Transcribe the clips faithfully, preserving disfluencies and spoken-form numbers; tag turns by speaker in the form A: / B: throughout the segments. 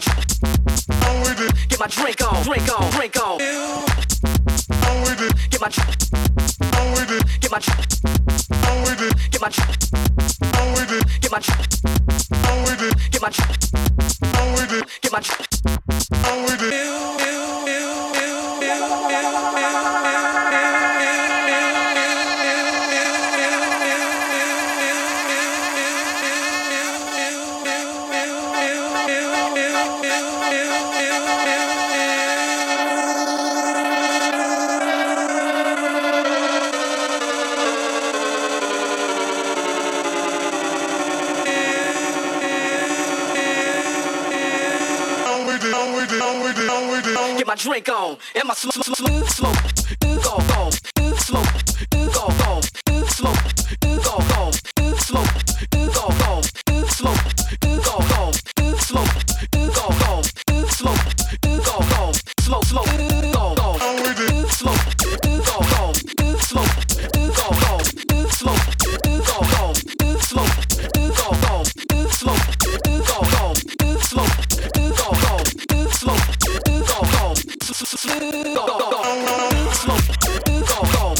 A: get my drink on, drink on, drink on.
B: I'm with it.
A: Get my,
B: I'm with it.
A: get my,
B: I'm with it.
A: get my,
B: I'm with it.
A: get my,
B: I'm with it.
A: get my,
B: I'm with it.
A: get my.
B: I'm with it.
A: Get my drink on, and my smoke, smoke, smoke, smoke, go, go, smoke, go, go, smoke, go, go, smoke, go, go, smoke, go, go, smoke, go, go, smoke, go, go, smoke, smoke, go, go,
B: I'm with it.
A: smoke, go, go, smoke, go, go, smoke, go, go, smoke, go, go, smoke, go, go, smoke, go, go, smoke. Go, go, smoke, go, go, smoke, go, go,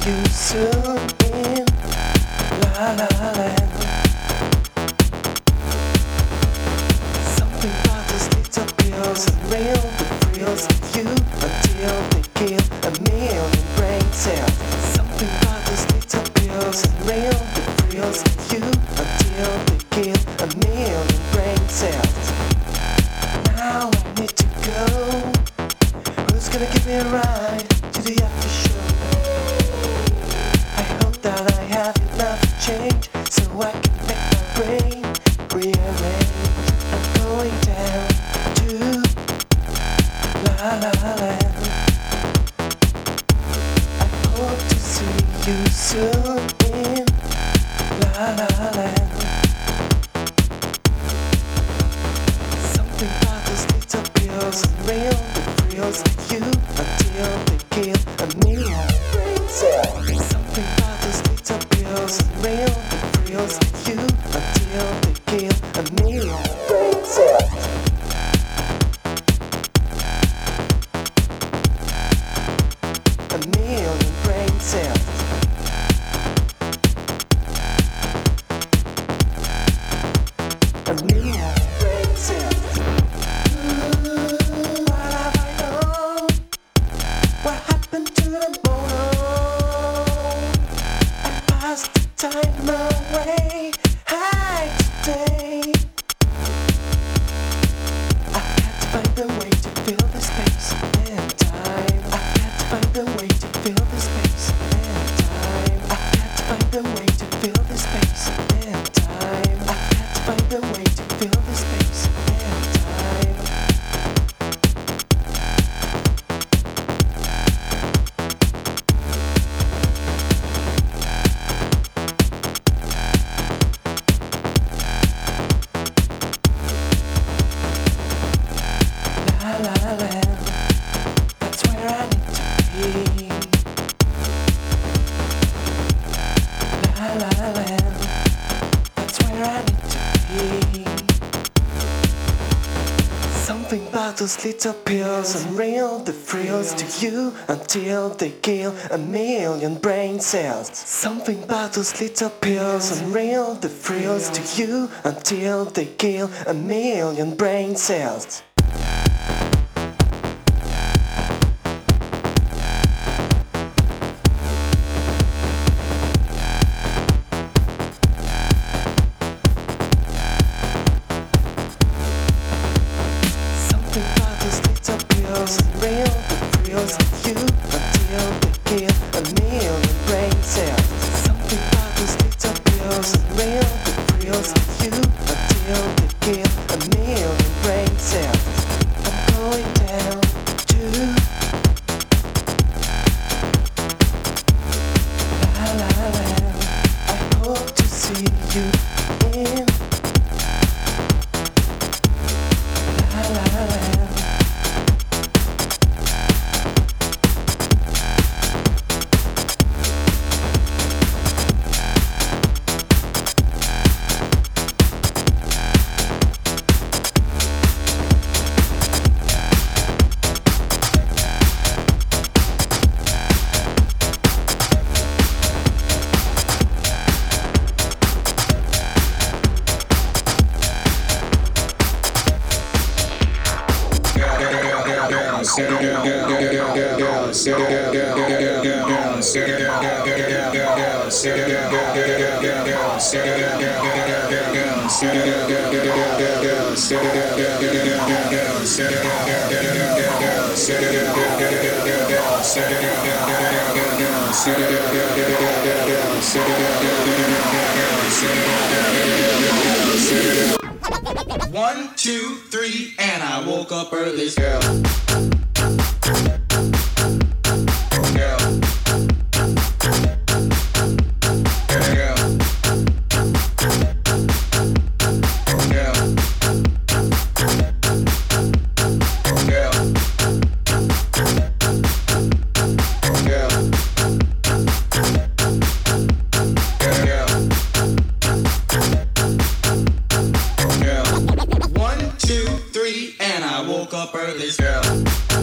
C: you soon in La La Land. Something about those little pills unreal, the thrills of you until they kill a million brain cells. Something about those little pills unreal, the thrills of you until they kill a million brain cells. Now I need to go. Who's gonna give me a ride to the after show? I hope that I have enough change so I can make my brain rearrange. I'm going down to La La Land. I hope to see you soon in La La Land. Something about those little pills unreal, the thrills of you until they kill a million brain cells. Something about those little pills unreal, the thrills of you until they kill a million brain cells. A million brain cells. A million brain cells. What have I done? What happened to the mono? I passed the time away. Hi today. I've got to find a way to fill the space and time. I've got to find a way to fill the space and time. I've got to find a way to fill the space and time. I've got to find a way to fill the space and time. La La Land, that's where I need to be. La La Land, that's where I need to be. Something about those little pills unreal, the thrills to you until they kill a million brain cells. Something about those little pills unreal, the thrills to you until they kill a million brain cells. Something about those little pills unreal, the thrills of you until they kill a million brain cells. Something about those little pills unreal, the thrills of you until they kill a million brain cells. I'm going down to La La Land. I hope to see you in La La Land.
D: One, two, three, and I woke up early. Girl. Girl. Girl. One, two, three, and I woke up early. Girl.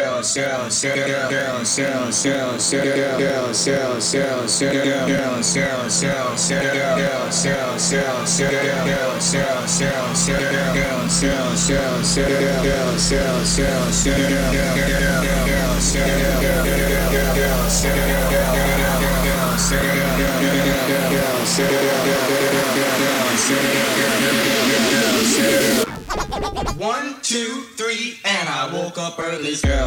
D: One, two, three, and I woke up early. Girl.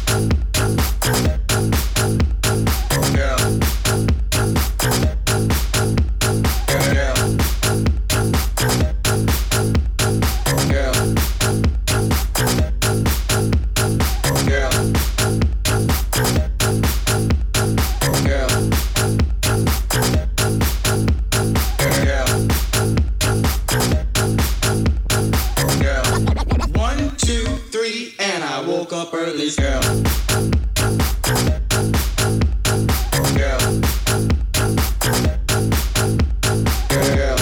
D: Girl. Girl. Girl. Girl. Woke up early, girl. Girl. Girl.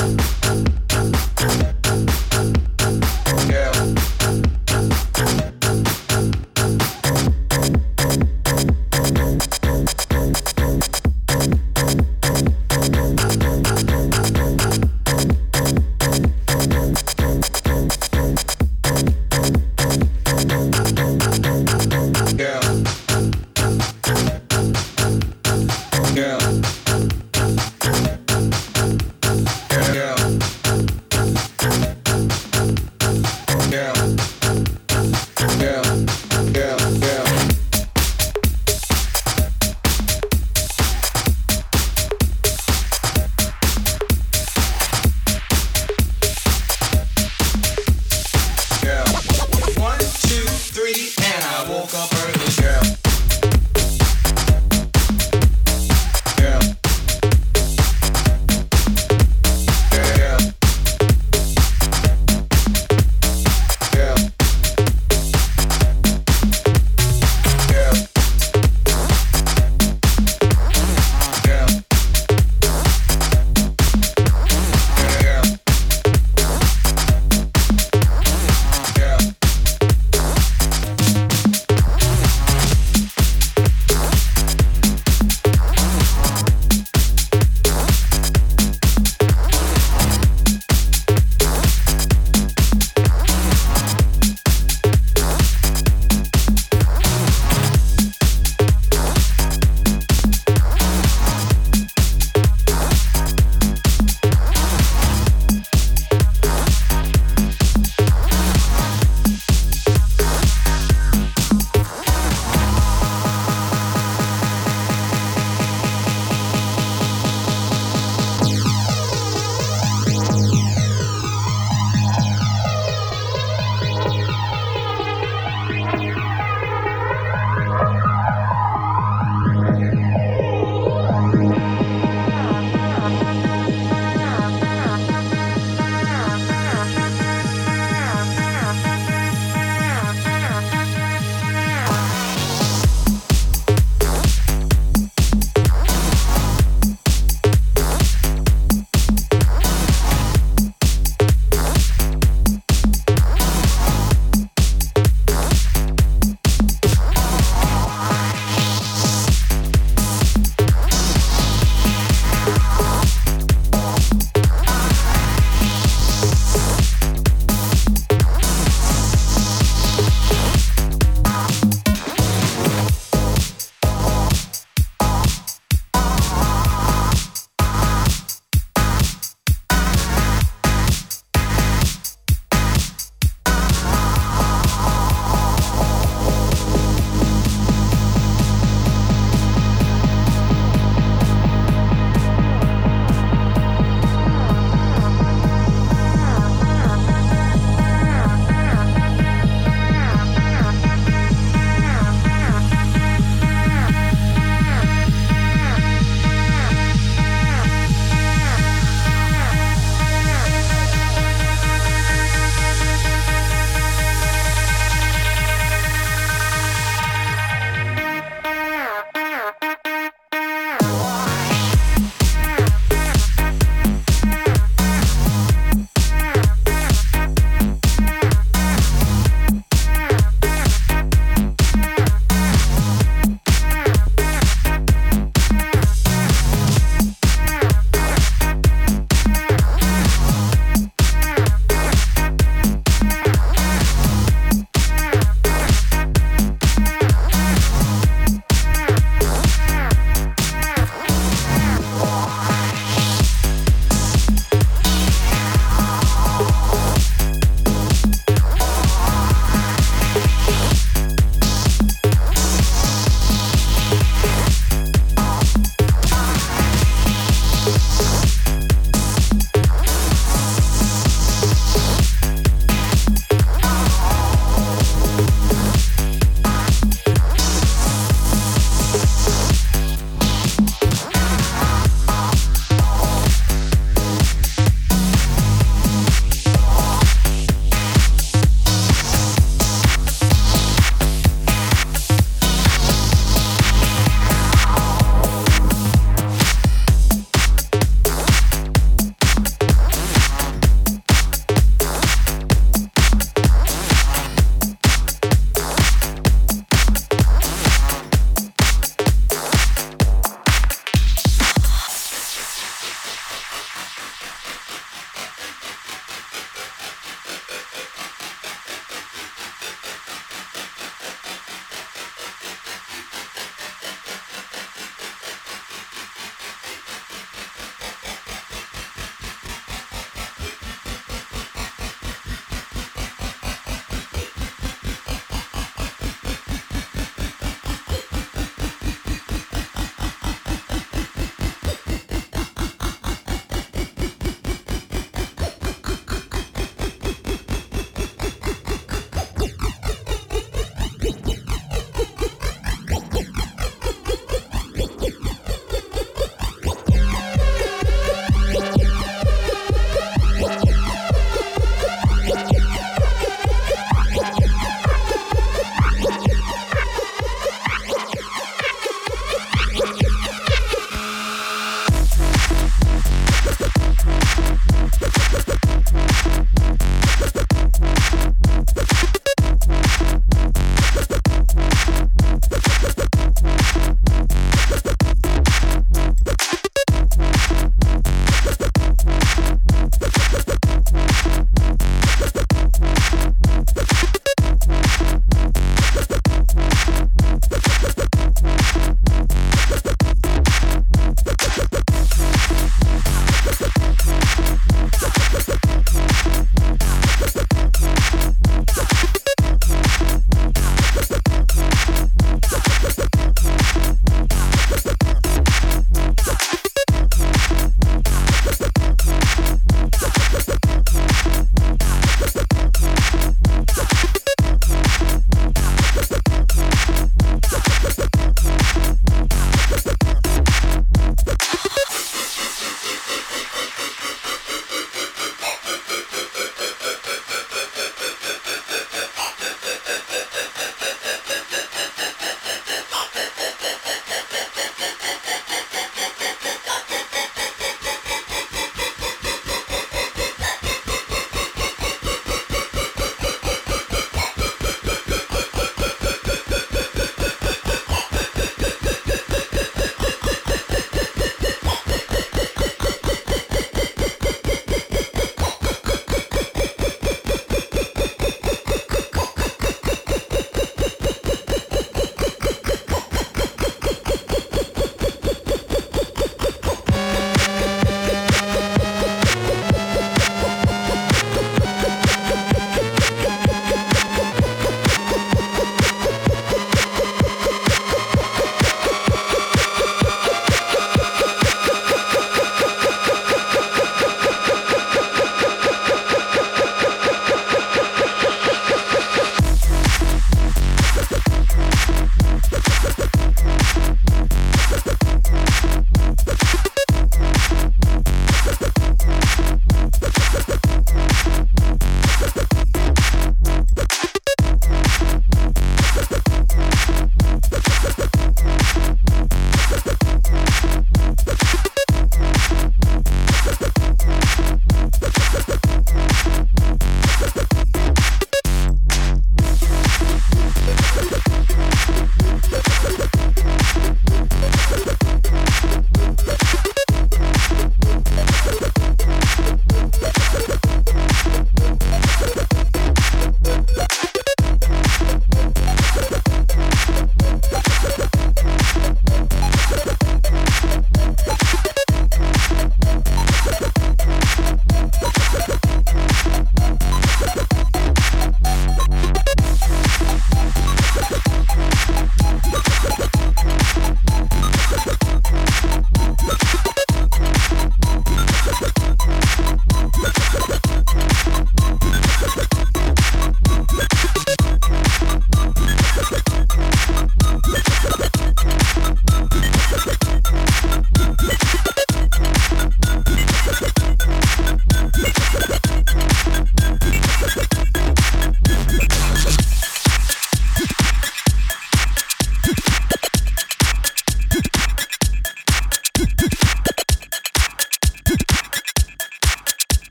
D: Girl.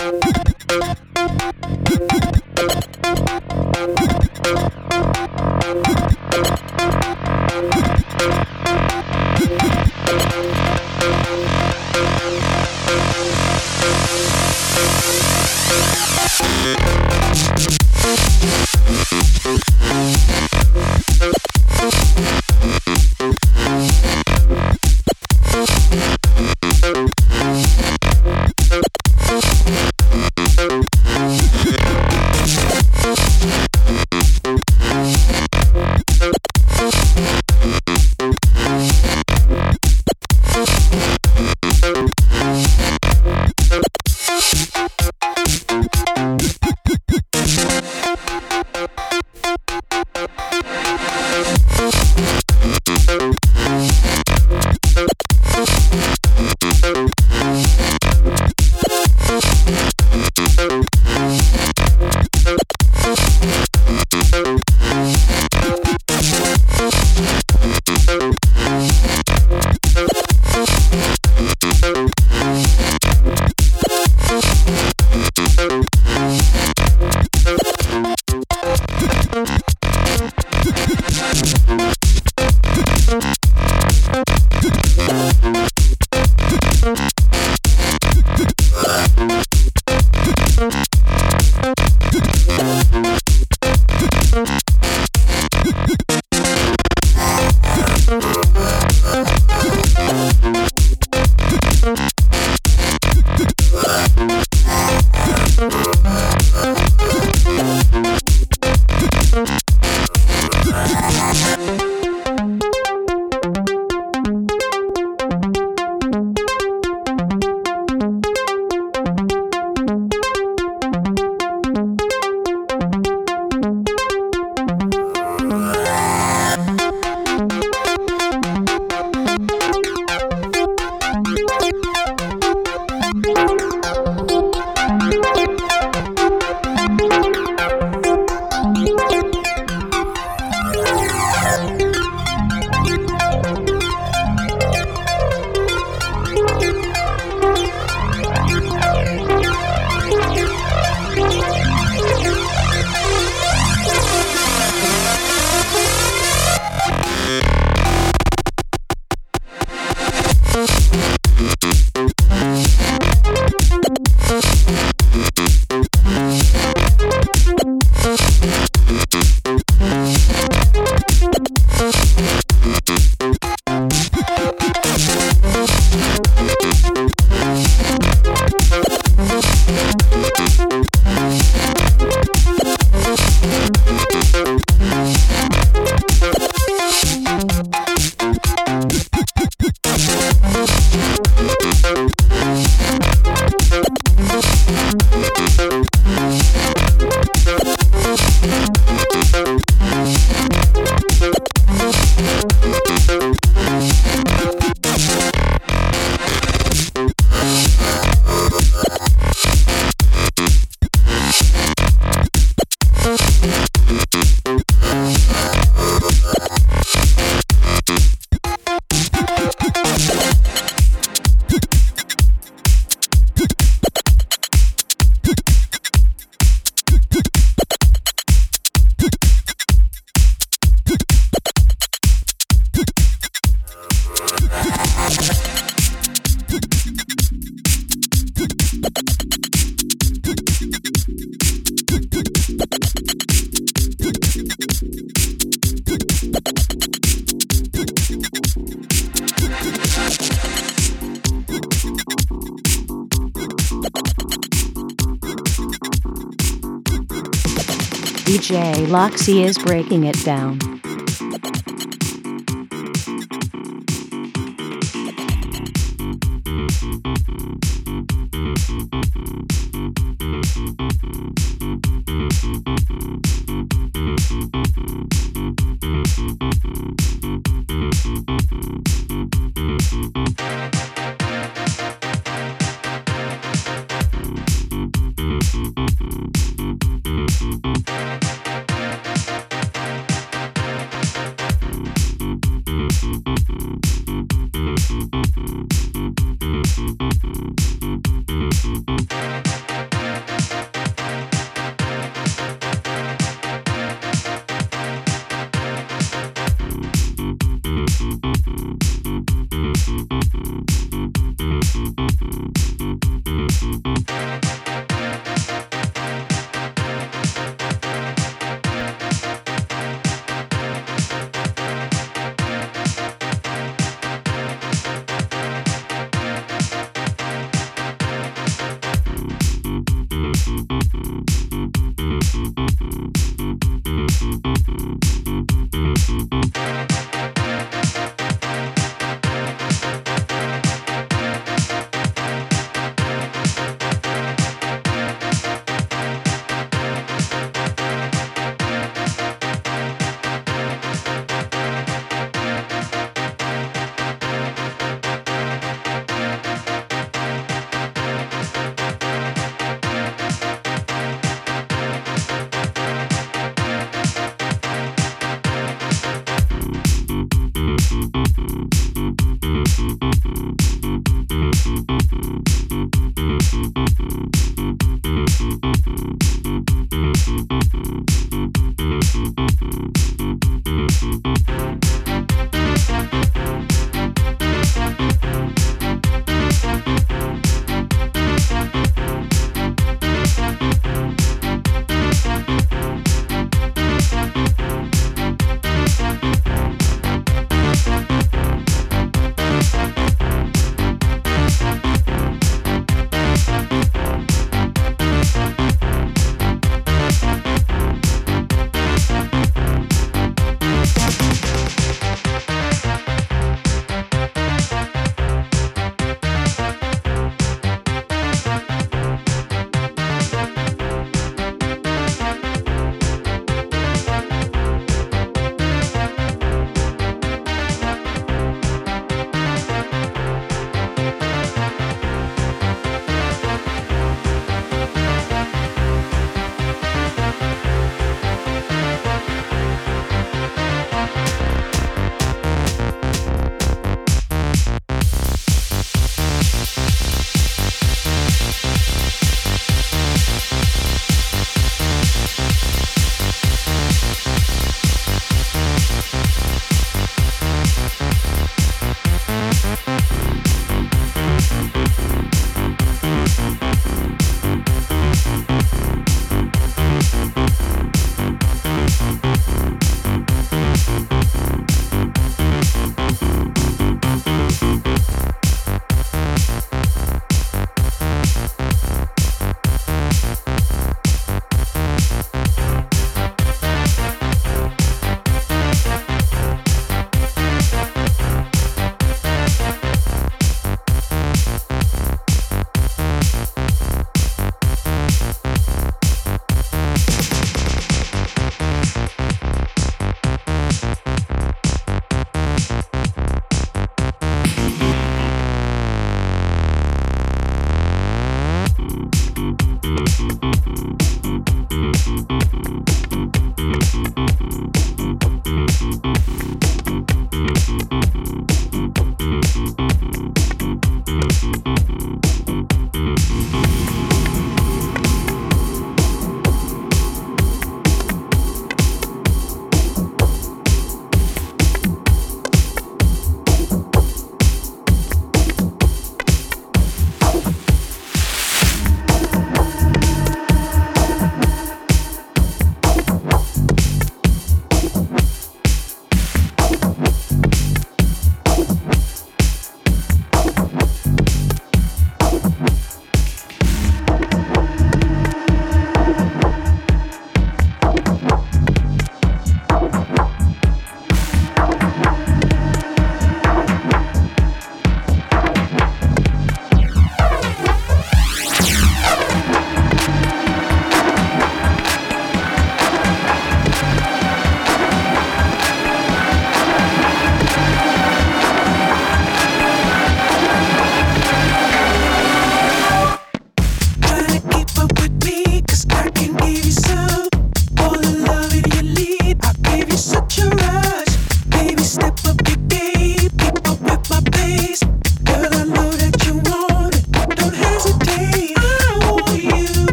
E: D J Loxy is breaking it down.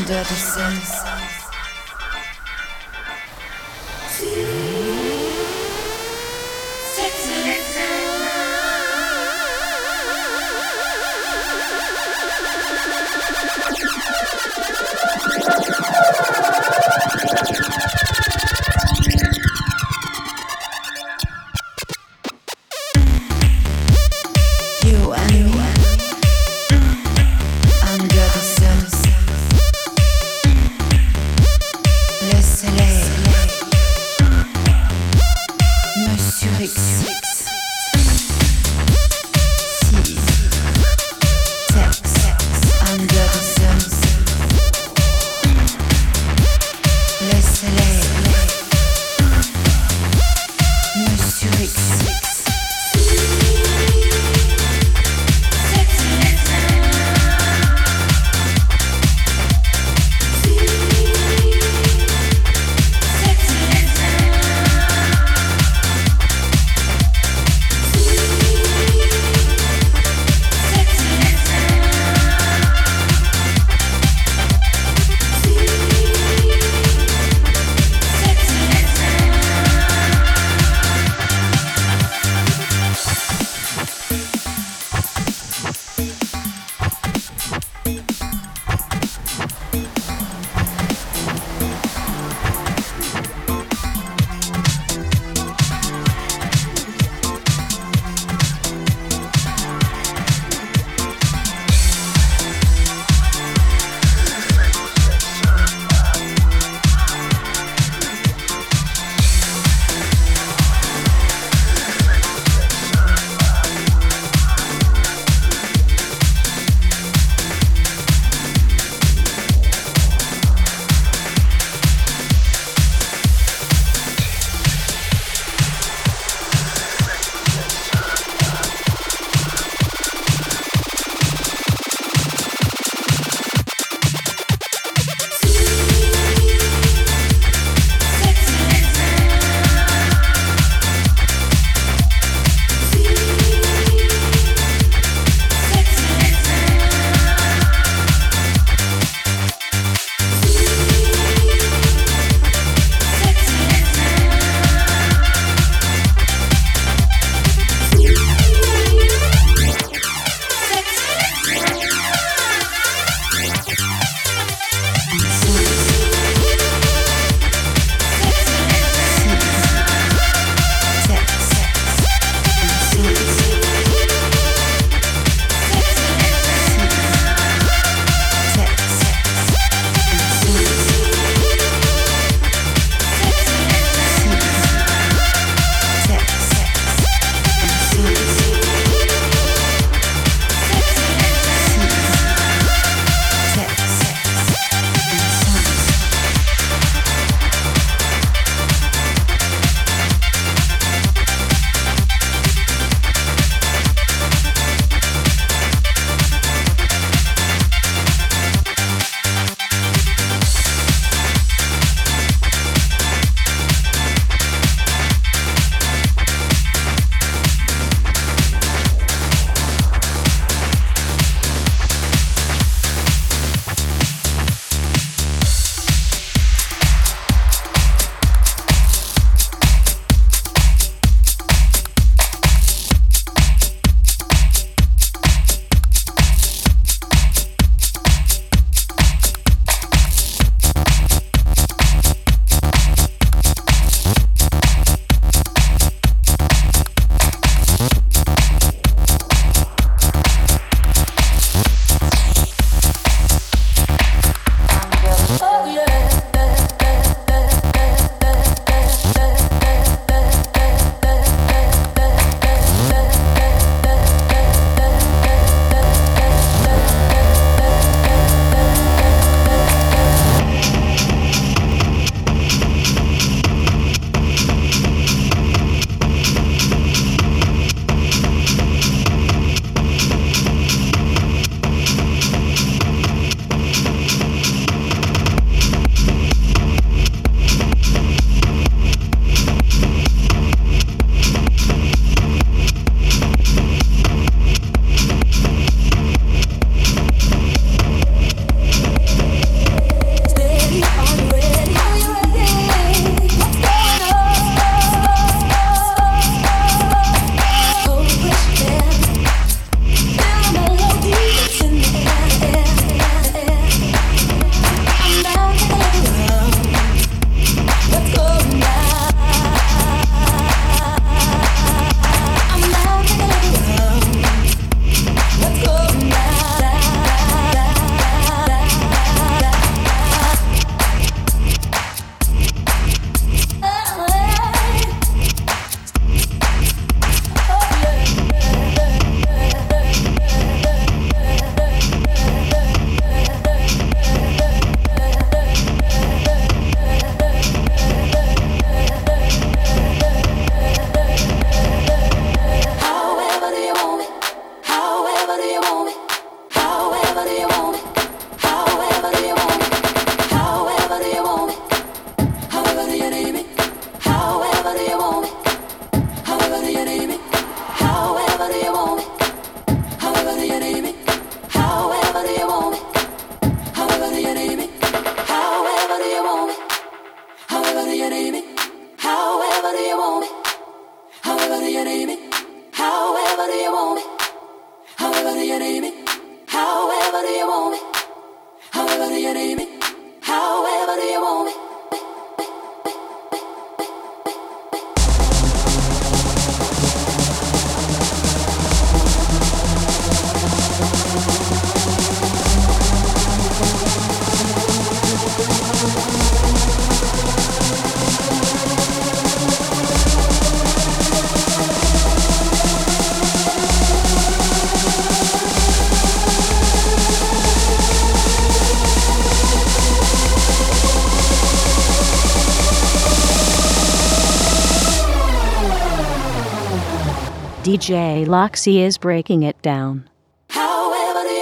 F: under the sense. You and me under the sense. do you need me? However do you want me?
E: D J Loxy is breaking it down.
F: However do you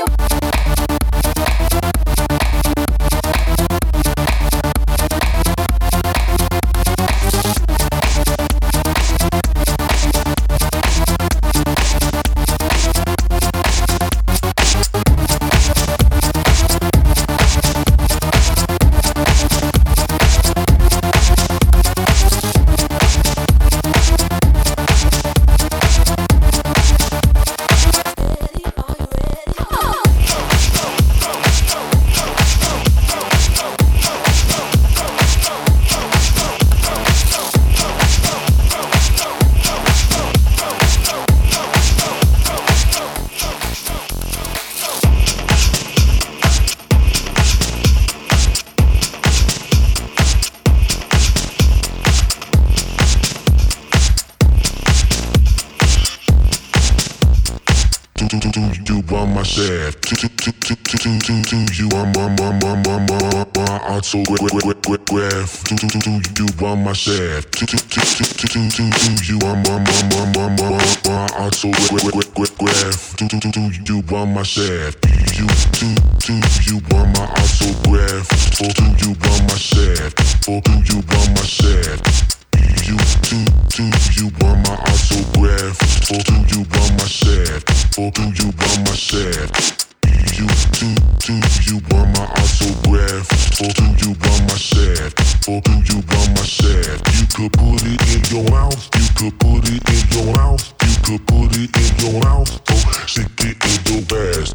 B: You on my shaft, you on my my my my my my autograph. You on my shaft, you on my my my my my my autograph. You on my shaft, you you on my autograph. You on my shaft, you on my shaft. You, you, you, you want my autograph? Or do you want my shaft? Or do you want my shaft? You, you, you, you want my autograph? Or do you want my shaft? Or do you want my shaft? You could put it in your mouth. You could put it in your mouth. You could put it in your mouth. Oh, stick it in your ass.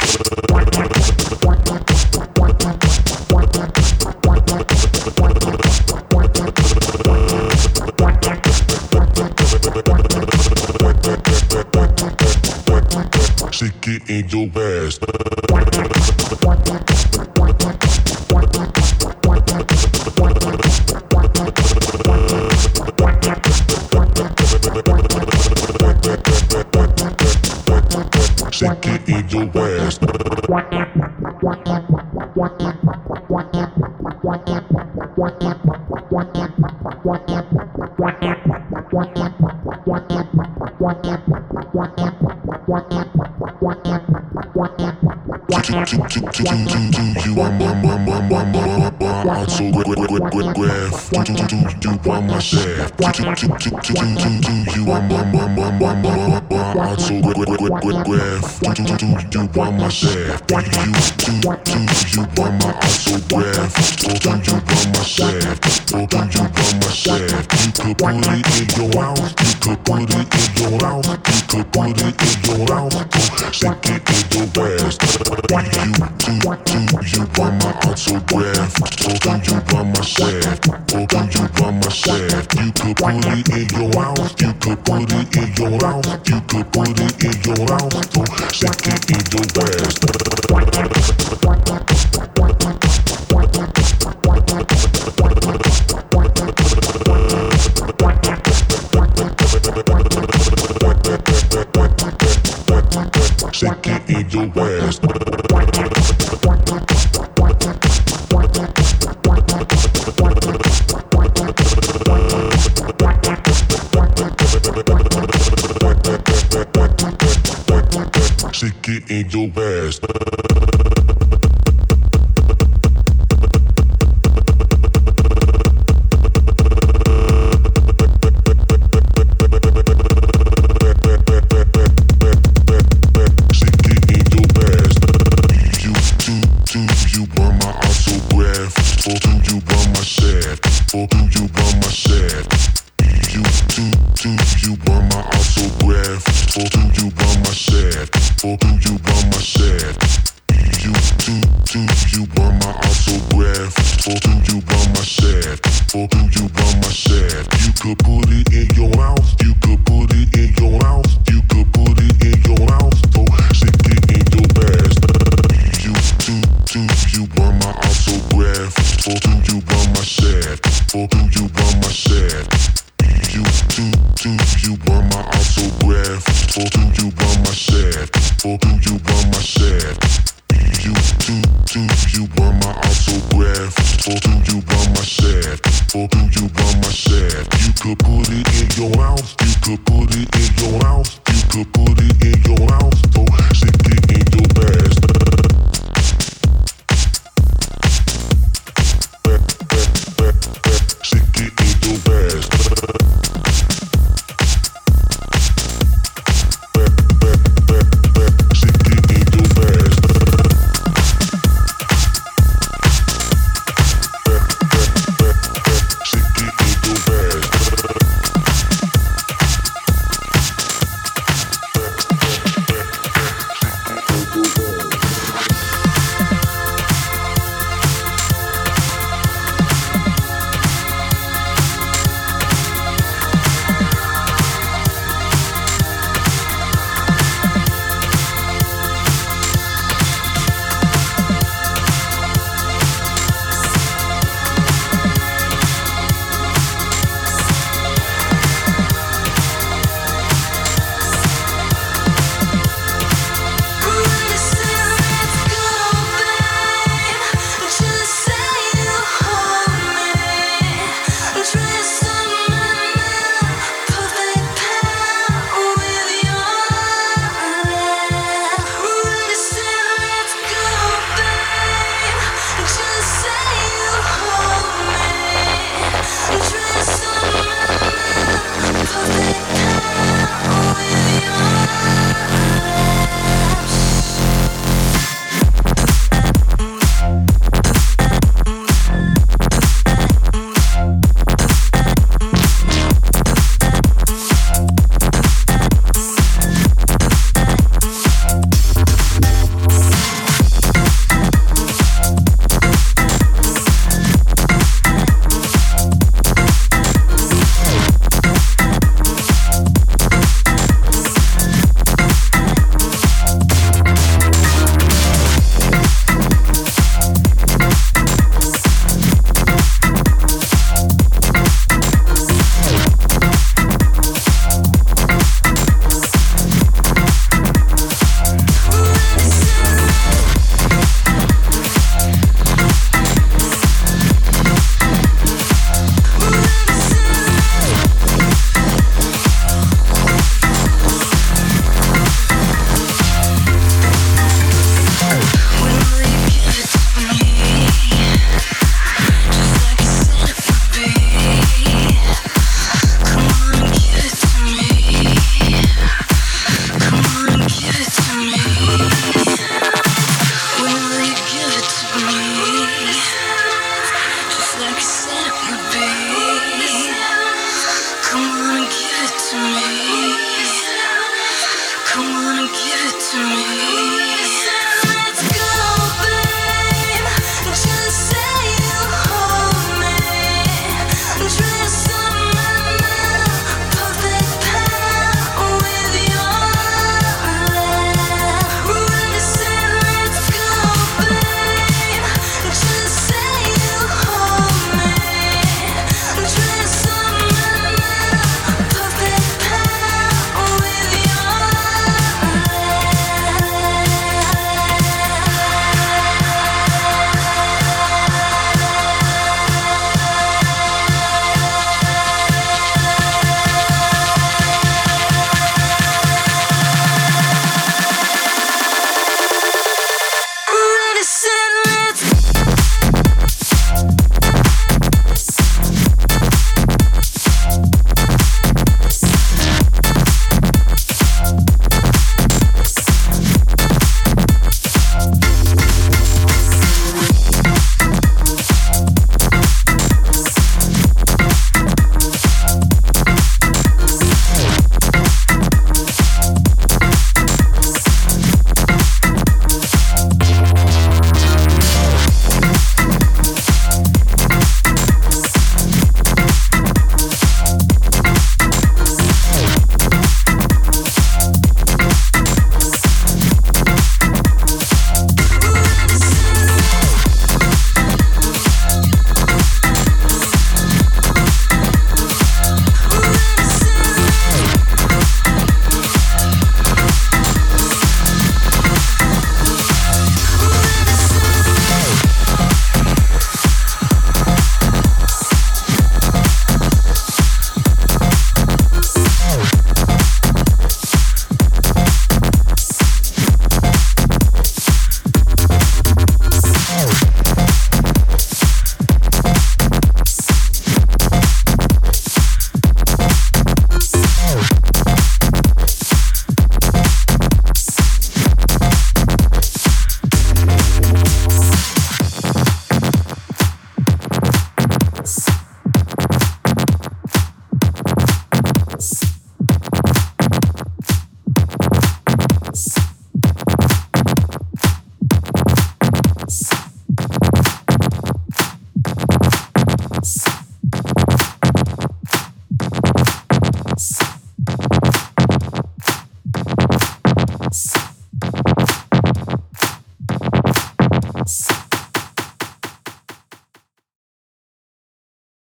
B: Stick it in your ass. Stick it in your ass. You want my my my my my my autograph? You want my shaft? You want my my my my my my autograph? You want my shaft? You you want my autograph? Or do you want my shaft? Or do you want my shaft? You could put it in your mouth. You could put it in your mouth. You could put it in your mouth. Stick it in your ass. You, you, you, you want my autograph? Or do you want my shaft? Or do you want my shaft? You could put it in your mouth. You could put it in your mouth. You could put it in your mouth. Oh, stick it in your ass. Stick it in your ass. Stick it in your ass. You want